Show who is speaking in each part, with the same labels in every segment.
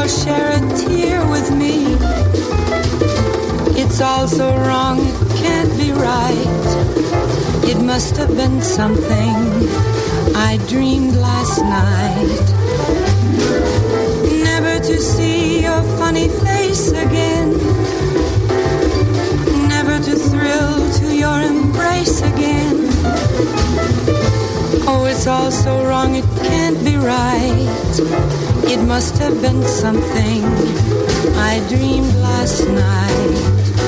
Speaker 1: or share a tear with me. It's all so wrong, it can't be right. It must have been something I dreamed last night. Never to see your funny face again. Never to thrill to your embrace again. Oh, it's all so wrong, it can't be right. It must have been something I dreamed last night.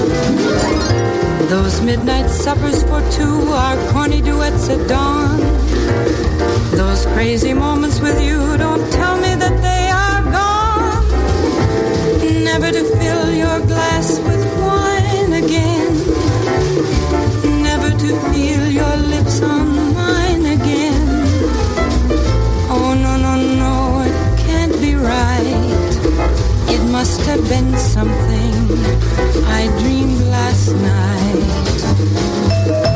Speaker 1: Those midnight suppers for two, our corny duets at dawn. Those crazy moments with you, don't tell me that they are gone. Never to fill your glass with wine again. Never to feel your lips on mine again. Oh, no, no, no, it can't be right. It must have been something I dreamed last night.